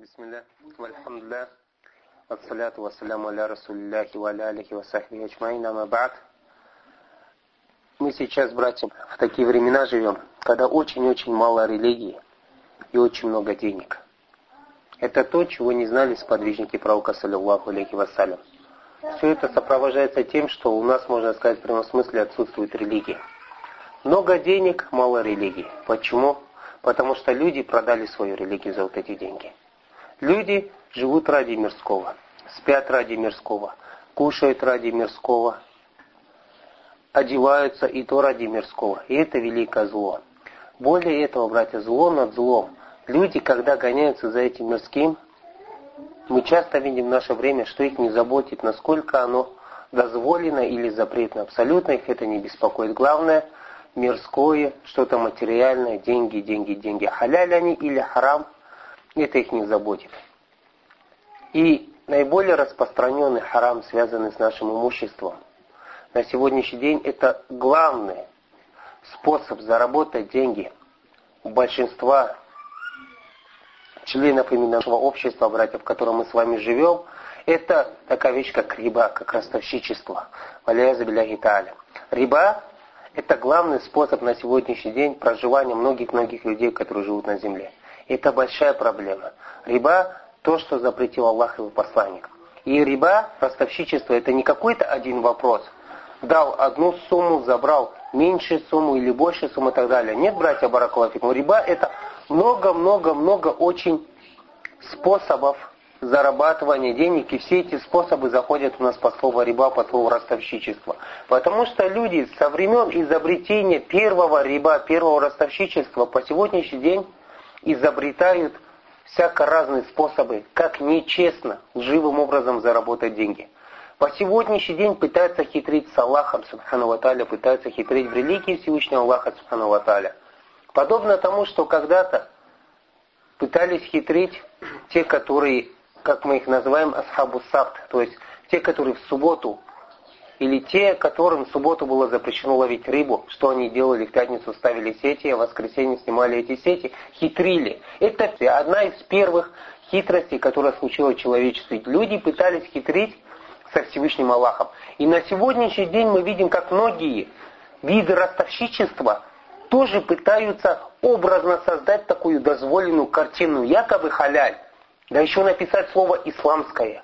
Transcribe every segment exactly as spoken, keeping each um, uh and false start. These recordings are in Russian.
Бисмилля, вальхамдулля, ассаляту вассаляму аля расулилляхи ва аля алихи ва сахбихи аджмаин, ама ба'д. Мы сейчас, братья, в такие времена живем, когда очень-очень мало религии и очень много денег. Это то, чего не знали сподвижники пророка, саллиллаху алейхи вассалям. Все это сопровождается тем, что у нас, можно сказать, в прямом смысле отсутствует религия. Много денег, мало религии. Почему? Потому что люди продали свою религию за вот эти деньги. Люди живут ради мирского, спят ради мирского, кушают ради мирского, одеваются и то ради мирского. И это великое зло. Более этого, братья, зло над злом. Люди, когда гоняются за этим мирским, мы часто видим в наше время, что их не заботит, насколько оно дозволено или запретно. Абсолютно их это не беспокоит. Главное, мирское, что-то материальное, деньги, деньги, деньги. Халяль они или харам, это их не заботит. И наиболее распространенный харам, связанный с нашим имуществом, на сегодняшний день это главный способ заработать деньги у большинства членов именно нашего общества, братья, в котором мы с вами живем. Это такая вещь, как риба, как ростовщичество. Валиязу билляхи тааля. Риба – это главный способ на сегодняшний день проживания многих-многих людей, которые живут на земле. Это большая проблема. Риба – то, что запретил Аллах и его посланник. И риба, ростовщичество – это не какой-то один вопрос. Дал одну сумму, забрал меньшую сумму или большую сумму и так далее. Нет, братья, баракаллаху фикум. Риба – это много-много-много очень способов зарабатывания денег. И все эти способы заходят у нас по слову риба, по слову ростовщичество. Потому что люди со времен изобретения первого риба, первого ростовщичества по сегодняшний день изобретают всяко разные способы, как нечестно, лживым образом заработать деньги. По сегодняшний день пытаются хитрить с Аллахом, субхану ва тааля, пытаются хитрить в религии Всевышнего Аллаха, субхану ва тааля. Подобно тому, что когда-то пытались хитрить те, которые, как мы их называем, асхабу сабт, то есть те, которые в субботу, или те, которым в субботу было запрещено ловить рыбу, что они делали, в пятницу ставили сети, а в воскресенье снимали эти сети, хитрили. Это одна из первых хитростей, которая случилась в человечестве. Люди пытались хитрить со Всевышним Аллахом. И на сегодняшний день мы видим, как многие виды ростовщичества тоже пытаются образно создать такую дозволенную картину, якобы халяль, да еще написать слово «исламское».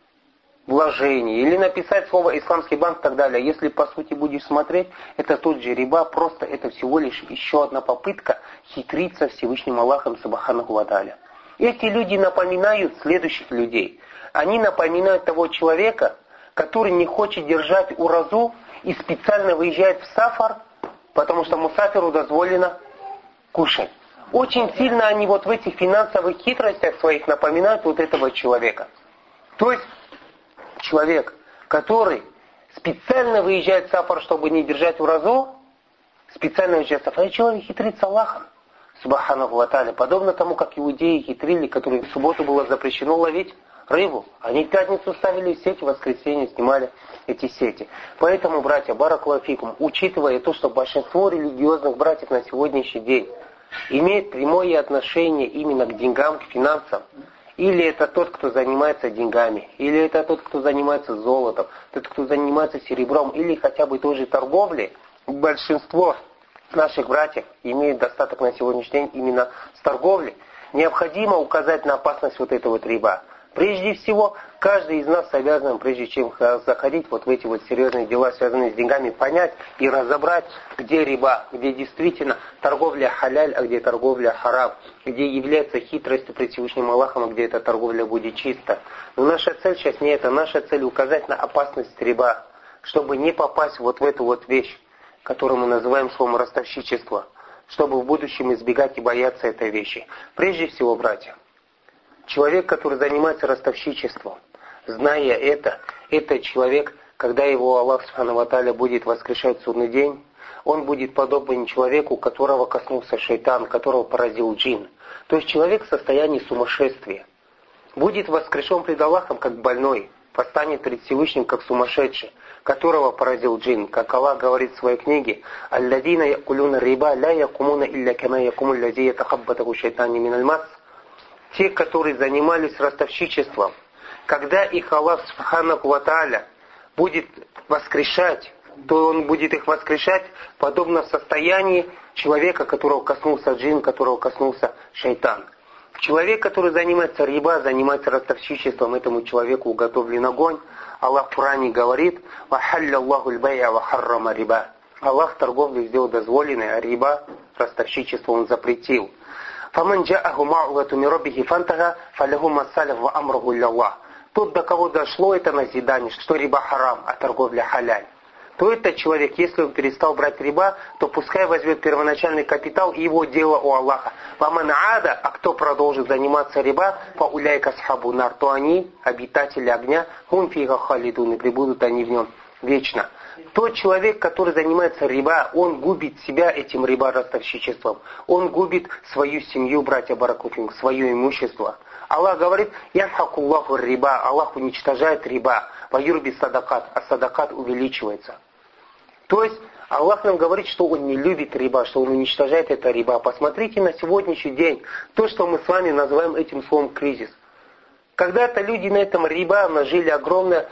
Вложение, или написать слово «исламский банк» и так далее. Если по сути будешь смотреть, это тот же риба, просто это всего лишь еще одна попытка хитриться Всевышним Аллахом субханаху ва тааля. Эти люди напоминают следующих людей. Они напоминают того человека, который не хочет держать уразу и специально выезжает в сафар, потому что мусафиру дозволено кушать. Очень сильно они вот в этих финансовых хитростях своих напоминают вот этого человека. То есть человек, который специально выезжает в сафар, чтобы не держать уразу, специально выезжает в сафар, человек хитрит с Аллахом, субханаху ва тааля, подобно тому, как иудеи хитрили, которые в субботу было запрещено ловить рыбу. Они в пятницу ставили сети, в воскресенье снимали эти сети. Поэтому, братья, баракаллаху фикум, учитывая то, что большинство религиозных братьев на сегодняшний день имеет прямое отношение именно к деньгам, к финансам, или это тот, кто занимается деньгами, или это тот, кто занимается золотом, тот, кто занимается серебром, или хотя бы той же торговлей, большинство наших братьев имеют достаток на сегодняшний день именно с торговлей. Необходимо указать на опасность вот этого вот риба. Прежде всего, каждый из нас обязан, прежде чем заходить вот в эти вот серьезные дела, связанные с деньгами, понять и разобрать, где риба, где действительно торговля халяль, а где торговля харам, где является хитростью пред Всевышним Аллахом, а где эта торговля будет чиста. Но наша цель сейчас не это, наша цель указать на опасность риба, чтобы не попасть вот в эту вот вещь, которую мы называем словом ростовщичество, чтобы в будущем избегать и бояться этой вещи. Прежде всего, братья, человек, который занимается ростовщичеством, зная это, это человек, когда его Аллах субхану ва тааля будет воскрешать в судный день, он будет подобен человеку, которого коснулся шайтан, которого поразил джин. То есть человек в состоянии сумасшествия. Будет воскрешен пред Аллахом как больной, постанет перед Всевышним как сумасшедший, которого поразил джин. Как Аллах говорит в своей книге: «Алладина якулюна риба ля якумуна илля кама якуму лази ятахаббатаху шайтани миналь мас». те, которые занимались ростовщичеством, когда их Аллах Субханаху ва Тааля будет воскрешать, то Он будет их воскрешать подобно состоянию человека, которого коснулся джин, которого коснулся шайтан. Человек, который занимается риба, занимается ростовщичеством, этому человеку уготовлен огонь. Аллах в Коране говорит: «Вахалля Аллаху аль-бай'а ва харрама риба». Аллах торговлю сделал дозволенной, а риба, ростовщичество, Он запретил. «Фаман джа'аху ма'улату ми раббихи фантага, фалаху ма салаф ва амруху илля-Аллах». Тот, до кого дошло это назидание, что риба харам, а торговля халяль, то этот человек, если он перестал брать риба, то пускай возьмет первоначальный капитал и его дело у Аллаха. «Ваман ада», а кто продолжит заниматься риба, «фауляйка асхабу нар», то они, обитатели огня, «хум фиха халидун», и пребудут они в нем вечно. Тот человек, который занимается риба, он губит себя этим риба-ростовщичеством. Он губит свою семью, братья баракутин, свое имущество. Аллах говорит: «Ямхакуллаху риба», Аллах уничтожает риба, «ваюрби садакат», а садакат увеличивается. То есть Аллах нам говорит, что Он не любит риба, что Он уничтожает это риба. Посмотрите на сегодняшний день, то, что мы с вами называем этим словом кризис. Когда-то люди на этом риба нажили огромное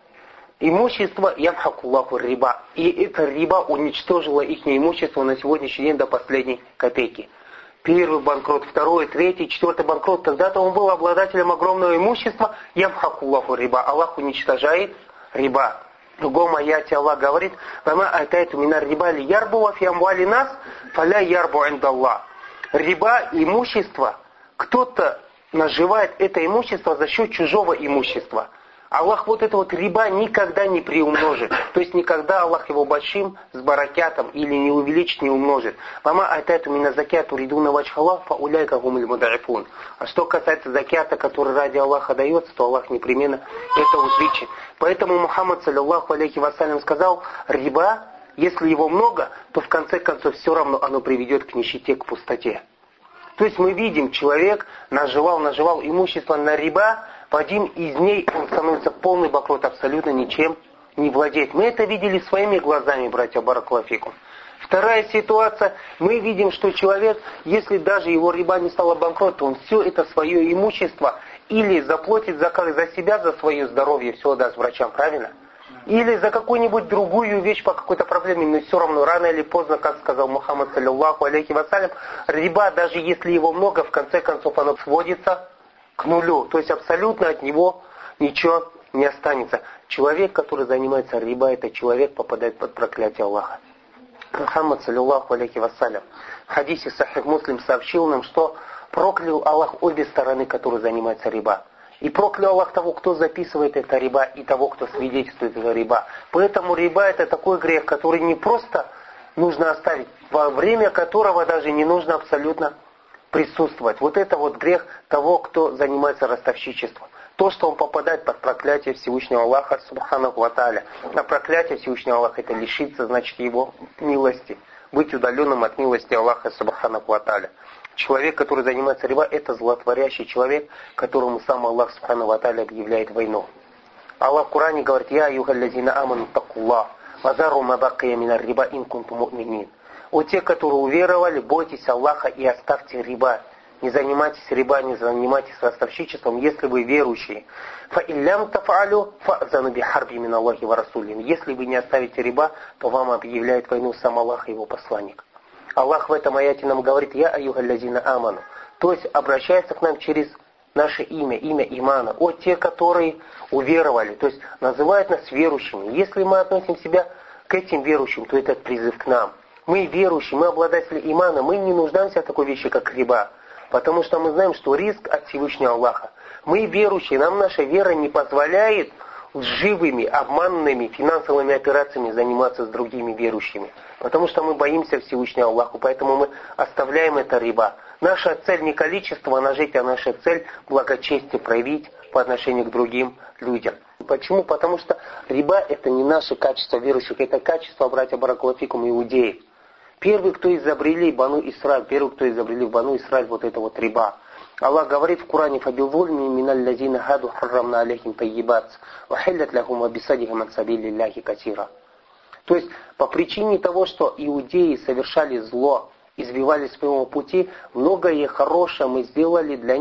имущество, ямхакуллаху риба. И это риба уничтожило их имущество на сегодняшний день до последней копейки. Первый банкрот, второй, третий, четвертый банкрот. Когда-то он был обладателем огромного имущества, ямхакуллаху риба. Аллах уничтожает риба. В другом аяте Аллах говорит: «Вама атайту минар риба ли ярбу ва фи амвали нас, фаля ярбу индаллах». Риба, имущество, кто-то наживает это имущество за счет чужого имущества. Аллах вот это вот риба никогда не приумножит. То есть никогда Аллах его большим с баракятом или не увеличит, не умножит. «Вама атайту мина закяту ридуна вачхаллах, фа уляйка гумуль мударифун». А что касается закята, который ради Аллаха дается, то Аллах непременно это увеличит. Поэтому Мухаммад, саллиллаху алейхи вассалям, сказал: риба, если его много, то в конце концов все равно оно приведет к нищете, к пустоте. То есть мы видим, человек наживал, наживал имущество на риба, в один из дней он становится полный банкрот, абсолютно ничем не владеет. Мы это видели своими глазами, братья баракаллаху. Вторая ситуация, мы видим, что человек, если даже его риба не стала банкротом, он все это свое имущество или заплатит за, за себя, за свое здоровье, все отдаст врачам, правильно? Или за какую-нибудь другую вещь по какой-то проблеме, но все равно рано или поздно, как сказал Мухаммад, саллиллаху алейхи вассалям, риба, даже если его много, в конце концов оно сводится к нулю. То есть абсолютно от него ничего не останется. Человек, который занимается риба, это человек попадает под проклятие Аллаха. Мухаммад, саллиллаху алейхи вассалям, в хадисе Сахих Муслим сообщил нам, что проклял Аллах обе стороны, которые занимаются риба. И проклял Аллах того, кто записывает это риба, и того, кто свидетельствует за риба. Поэтому риба — это такой грех, который не просто нужно оставить, во время которого даже не нужно абсолютно присутствовать. Вот это вот грех того, кто занимается ростовщичеством. То, что он попадает под проклятие Всевышнего Аллаха, субханаху ва тааля. А проклятие Всевышнего Аллаха — это лишиться, значит, его милости. Быть удаленным от милости Аллаха, субханаху ва тааля. Человек, который занимается риба, это злотворящий человек, которому сам Аллах субхану ва тааля объявляет войну. Аллах в Коране говорит: «Я юхаллазина аману такуллах, вазару мабакия минар риба ин кунтум му'минин». О те, которые уверовали, бойтесь Аллаха и оставьте риба. Не занимайтесь риба, не занимайтесь ростовщичеством, если вы верующие. Фа иллям тафалю фа'зану бихарби мин Аллахи ва расулин. Если вы не оставите риба, то вам объявляет войну сам Аллах и его посланник. Аллах в этом аяте нам говорит: «Я аюхаллазина аману». То есть обращается к нам через наше имя, имя имана. О те, которые уверовали. То есть называют нас верующими. Если мы относим себя к этим верующим, то это призыв к нам. Мы верующие, мы обладатели имана, мы не нуждаемся в такой вещи, как риба. Потому что мы знаем, что риск от Всевышнего Аллаха. Мы верующие, нам наша вера не позволяет лживыми, обманными финансовыми операциями заниматься с другими верующими. Потому что мы боимся Всевышнего Аллаха, поэтому мы оставляем это риба. Наша цель не количество нажить, а наша цель благочестие проявить по отношению к другим людям. Почему? Потому что риба — это не наше качество верующих, это качество, братья баракаллаху, иудеев. Первый, кто изобрели Бану Исраиль, первый, кто изобрели в Бану Исраиль вот это вот риба. Аллах говорит в Коране: «Фабилвульми миналь лазина хаду харрамна алейхим таййибат, вахиллят лахум абисадихам ан сабилиллахи катира». То есть, по причине того, что иудеи совершали зло, избивали своего пути, многое хорошее мы сделали для них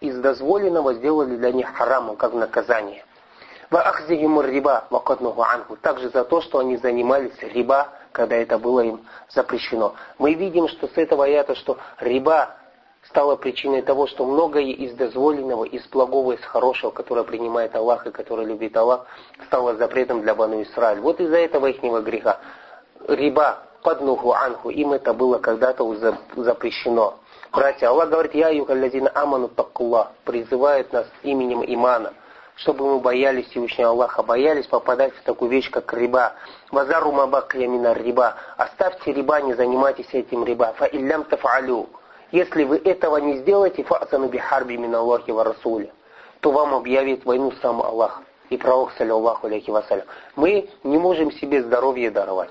из дозволенного сделали для них харамом, как наказание. وَأَخْذِهِمُ الرِّبَا وَقَدْنُهُ عَنْهُ. Также за то, что они занимались риба, когда это было им запрещено. Мы видим, что с этого аята, что риба стала причиной того, что многое из дозволенного, из благого, из хорошего, которое принимает Аллах и которое любит Аллах, стало запретом для Бану Исраиль. Вот из-за этого ихнего греха. Риба, паднуху анху, им это было когда-то запрещено. Братья, Аллах говорит: «Я юхаллазина аману таккуллах», призывает нас именем имана, чтобы мы боялись Всевышнего Аллаха, боялись попадать в такую вещь, как риба. «Вазару мабакья мина риба», оставьте риба, не занимайтесь этим риба. «Фа иллям тафалю», если вы этого не сделаете, «фа'зану бихарби мин Аллахи ва расули», то вам объявит войну сам Аллах и пророк, саллаллаху алейхи вассалям. Мы не можем себе здоровье даровать.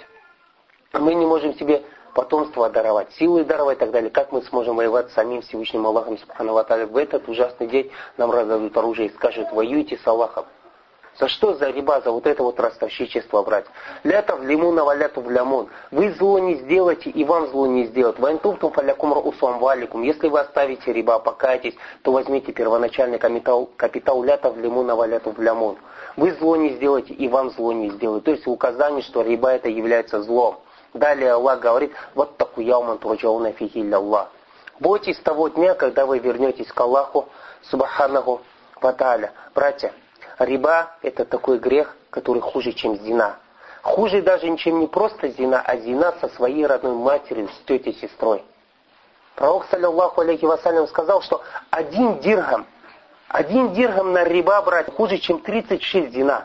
Мы не можем себе потомство даровать, силы даровать и так далее. Как мы сможем воевать с самим Всевышним Аллахом субхану ва тааля? В этот ужасный день нам раздадут оружие и скажут: воюйте с Аллахом. За что? За риба, за вот это вот ростовщичество, брать. Лятов лимуна валяту влямун. Вы зло не сделаете, и вам зло не сделают. Вайнтуфтум фалякум раусуам валикум. Если вы оставите риба, покайтесь, то возьмите первоначальный капитал, капитал лятов лимуна валяту влямун. Вы зло не сделаете, и вам зло не сделают. То есть указание, что риба это является злом. Далее Аллах говорит: вот такую яуман турджауна фихи илля Аллах. Бойтесь того дня, когда вы вернетесь к Аллаху субханаху ва тааля. Братья, риба это такой грех, который хуже, чем зина. Хуже даже, чем не просто зина, а зина со своей родной матерью, с тетей, сестрой. Пророк, саллаллаху алейхи вассалям, сказал, что один дирхам, один дирхам на риба, брать, хуже, чем тридцать шесть зина.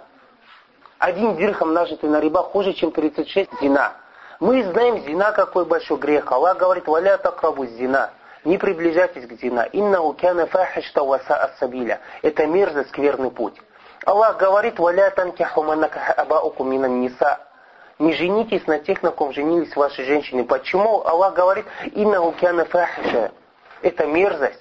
Один дирхам, нажитый на риба, хуже, чем тридцать шесть зина. Мы знаем, зина какой большой грех. Аллах говорит: «Валя такрабу зина». Не приближайтесь к зина. «Иннаху кяна фахишта ва саа сабиля». Это мерзость, скверный путь. Аллах говорит: «Валя танкиху ма накаха абаукум минан ниса». Не женитесь на тех, на ком женились ваши женщины. Почему? Аллах говорит: «Иннаху кяна фахиша». Это мерзость.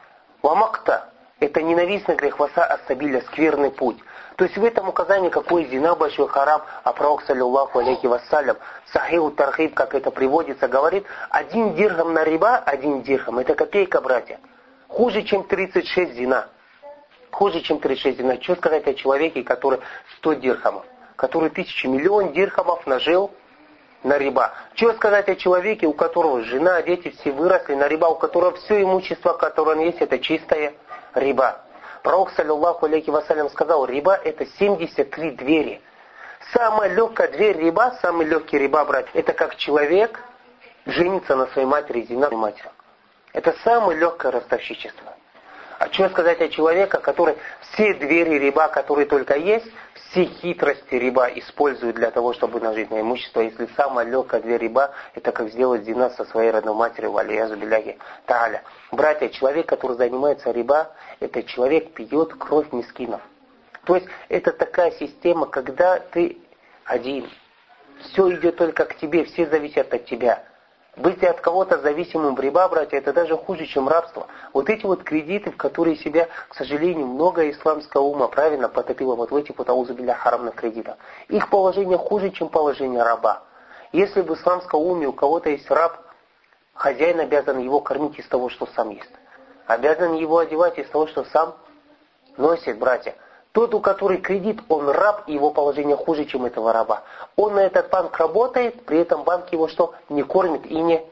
Ва макта. Это ненавистный грех, ва саа сабиля, скверный путь. То есть в этом указании, какой зина большой харам, а пророк, саллаллаху алейхи вассалям, сахиху тархиб, как это приводится, говорит: один дирхам на риба, один дирхам, это копейка, братья. Хуже, чем тридцать шесть зина. Хуже, чем тридцать шесть зина. Что сказать о человеке, который сто дирхамов, который тысячи, миллион дирхамов нажил на риба? Что сказать о человеке, у которого жена, дети все выросли на риба, у которого все имущество, которое он есть, это чистая риба? Пророк, саллаллаху алейхи вассалям, сказал: риба это семьдесят три двери. Самая легкая дверь риба, самый легкий риба, брать, это как человек женится на своей матери, зина на матери. Это самое легкое ростовщичество. А что сказать о человеке, который все двери риба, которые только есть, все хитрости риба использует для того, чтобы нажить на имущество, если самая легкая дверь риба, это как сделать зина со своей родной матерью, валиязу билляхи тааля. Братья, человек, который занимается риба, это человек пьет кровь мискинов. То есть это такая система, когда ты один, все идет только к тебе, все зависят от тебя. Быть от кого-то зависимым в риба, братья, это даже хуже, чем рабство. Вот эти вот кредиты, в которые себя, к сожалению, много исламского ума правильно потопило вот в этих вот аузубилля харамных кредитах. Их положение хуже, чем положение раба. Если в исламском уме у кого-то есть раб, хозяин обязан его кормить из того, что сам ест. Обязан его одевать из того, что сам носит, братья. Тот, у которого кредит, он раб, и его положение хуже, чем этого раба. Он на этот банк работает, при этом банк его что? Не кормит и не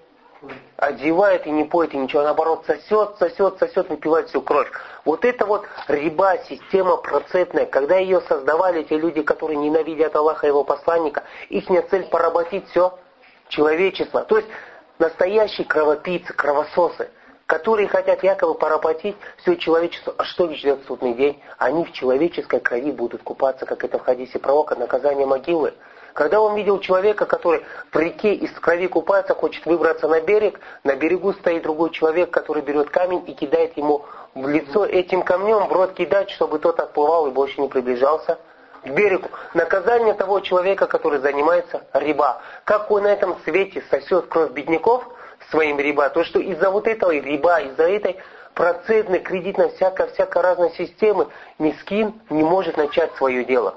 одевает, и не поет, и ничего. Наоборот, сосет, сосет, сосет, выпивает всю кровь. Вот это вот риба, система процентная. Когда ее создавали те люди, которые ненавидят Аллаха и его посланника, их цель поработить все человечество. То есть настоящие кровопийцы, кровососы, которые хотят якобы поработить все человечество. А что их ждет в судный день? Они в человеческой крови будут купаться, как это в хадисе пророка, наказание могилы. Когда он видел человека, который в реке из крови купается, хочет выбраться на берег, на берегу стоит другой человек, который берет камень и кидает ему в лицо этим камнем, в рот кидать, чтобы тот отплывал и больше не приближался к берегу. Наказание того человека, который занимается риба. Как он на этом свете сосет кровь бедняков своим риба, то что из-за вот этого риба, из-за этой процентной, кредитной, всяко-всяко разной системы, мискин не может начать свое дело.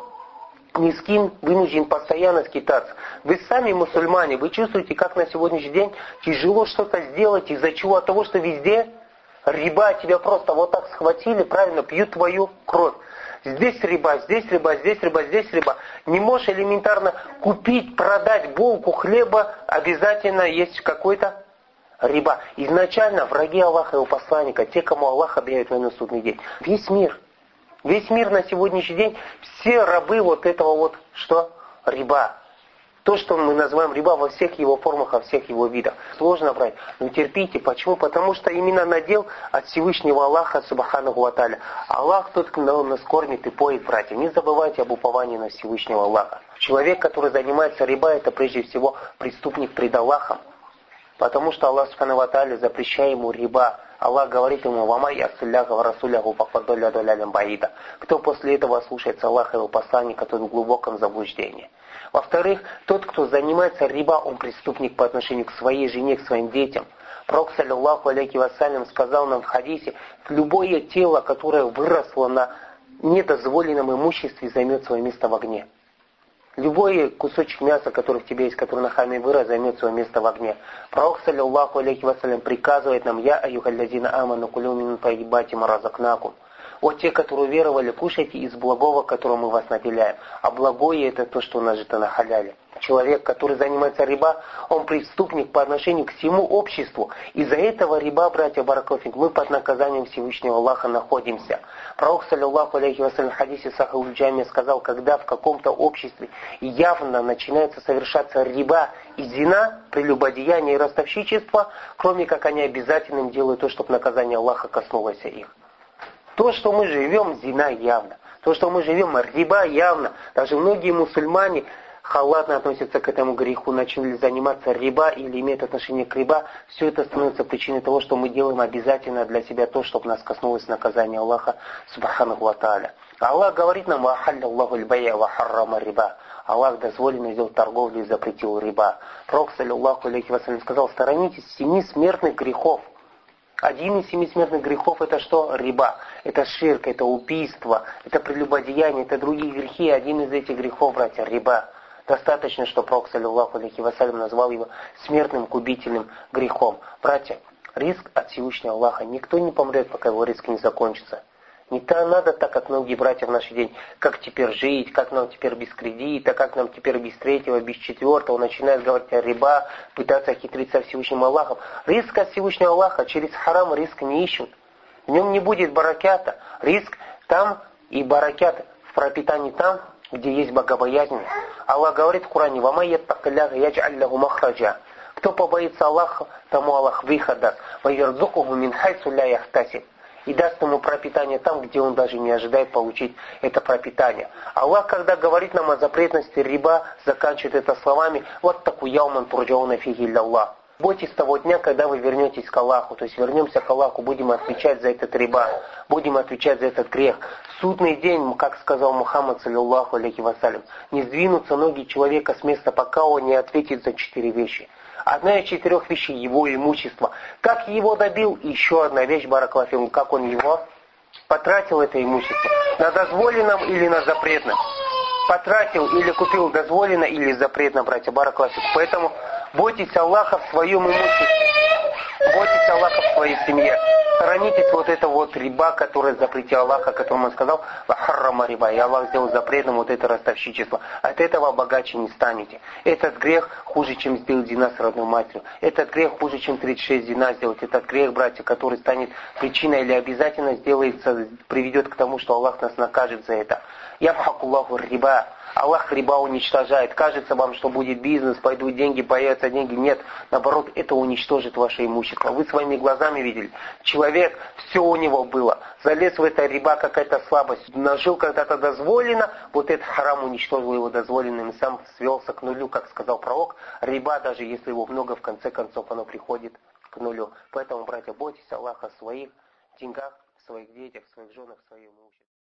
Мискин вынужден постоянно скитаться. Вы сами мусульмане, вы чувствуете, как на сегодняшний день тяжело что-то сделать, из-за чего? От того, что везде Риба, тебя просто вот так схватили, правильно, пьют твою кровь. Здесь риба, здесь риба, здесь риба, здесь риба. Не можешь элементарно купить, продать булку хлеба, обязательно есть какой-то риба. Изначально враги Аллаха и его посланника, те, кому Аллах объявит войну в судный день. Весь мир. Весь мир на сегодняшний день, все рабы вот этого вот, что? Риба. То, что мы называем риба во всех его формах, во всех его видах. Сложно брать, но терпите. Почему? Потому что именно надел от Всевышнего Аллаха, Субханаху ва Тааля. Аллах тот, кто нас кормит и поет, братья. Не забывайте об уповании на Всевышнего Аллаха. Человек, который занимается риба, это прежде всего преступник пред Аллахом. Потому что Аллах, Субханаху ва Тааля, запрещает ему риба. Аллах говорит ему: «Вамай яссалляха ва расуляху факаддалля далялям баида». Кто после этого слушается Аллаха и его посланника, тот в глубоком заблуждении. Во-вторых, тот, кто занимается риба, он преступник по отношению к своей жене, к своим детям. Пророк, саллиллаху алейхи вассалям, сказал нам в хадисе: любое тело, которое выросло на недозволенном имуществе, займет свое место в огне. Любой кусочек мяса, который в тебе есть, который на хаме вырос, займет свое место в огне. Пророк, саллиллаху алейхи вассалям, приказывает нам: «Я аюхаллазина аману кулю мин таyyибати ма разакнакум». Вот те, которые веровали, кушайте из благого, которым мы вас напиляем. А благое — это то, что нажито на халяле. Человек, который занимается риба, он преступник по отношению к всему обществу. Из-за этого риба, братья баракаллаху, мы под наказанием Всевышнего Аллаха находимся. Пророк, саллиллаху алейхи вассалям, в хадисе Сахих аль-Джами сказал: когда в каком-то обществе явно начинается совершаться риба и зина, прелюбодеяние и ростовщичество, кроме как они обязательным делают то, чтобы наказание Аллаха коснулось их. То, что мы живем, зина явно. То, что мы живем, риба явно. Даже многие мусульмане халатно относятся к этому греху, начали заниматься риба или имеют отношение к риба. Все это становится причиной того, что мы делаем обязательно для себя то, чтобы нас коснулось наказания Аллаха, Субханаху ва Тааля. Аллах говорит нам: «Вахалля Аллаху аль-бай'а ва харрама риба». Аллах дозволено сделать торговлю и запретил риба. Пророк, саллиллаху алейхи вассалям, сказал: сторонитесь семи смертных грехов. Один из семи смертных грехов — это что? Риба. Это ширк, это убийство, это прелюбодеяние, это другие грехи. Один из этих грехов, братья, риба. Достаточно, что Пророк, саллиллаху алейхи вассалям, назвал его смертным губительным грехом. Братья, риск от Всевышнего Аллаха. Никто не помрет, пока его риск не закончится. Не то надо так, как многие братья в наш день. Как теперь жить, как нам теперь без кредита, как нам теперь без третьего, без четвертого. Начинают говорить о риба, пытаться хитриться Всевышним Аллахом. Риск от Всевышнего Аллаха через харам риск не ищут. В нем не будет баракята. Риск там и баракят в пропитании там, где есть богобоязненность. Аллах говорит в Коране: «Вамай яттакилляха ядж'аль лаху махраджа». Кто побоится Аллаха, тому Аллах выход даст. «Ваярзукуху мин хайсу ля яхтасиб». И даст ему пропитание там, где он даже не ожидает получить это пропитание. Аллах, когда говорит нам о запретности риба, заканчивает это словами: «Вот такую яуман турджауна фиги илля-Аллах». Бойтесь того дня, когда вы вернетесь к Аллаху, то есть вернемся к Аллаху, будем отвечать за этот риба, будем отвечать за этот грех. В судный день, как сказал Мухаммад, саллиллаху алейхи вассалям, не сдвинутся ноги человека с места, пока он не ответит за четыре вещи. Одна из четырех вещей — его имущество. Как его добил? Еще одна вещь, баракаллаху, как он его потратил, это имущество. На дозволенном или на запретном? Потратил или купил дозволено или запретно, братья, баракаллаху. Поэтому бойтесь Аллаха в своем имуществе. Бойтесь Аллаха в своей семье. Сторонитесь вот это вот риба, которое запретил Аллах, о котором он сказал: «Вахаррама риба». И Аллах сделал запретным вот это ростовщичество. От этого богаче не станете. Этот грех хуже, чем сделать зина с родной матерью. Этот грех хуже, чем тридцать шесть зина сделать. Этот грех, братья, который станет причиной или обязательно сделается, приведет к тому, что Аллах нас накажет за это. Ямхакуллаху риба. Аллах риба уничтожает. Кажется вам, что будет бизнес, пойдут деньги, появятся деньги. Нет, наоборот, это уничтожит ваше имущество. Вы своими глазами видели. Человек, все у него было. Залез в это риба, какая-то слабость. Нажил когда-то дозволено, вот этот харам уничтожил его дозволенным и сам свелся к нулю, как сказал пророк. Риба, даже если его много, в конце концов оно приходит к нулю. Поэтому, братья, бойтесь Аллаха в своих деньгах, в своих детях, в своих женах, в своем имуществе.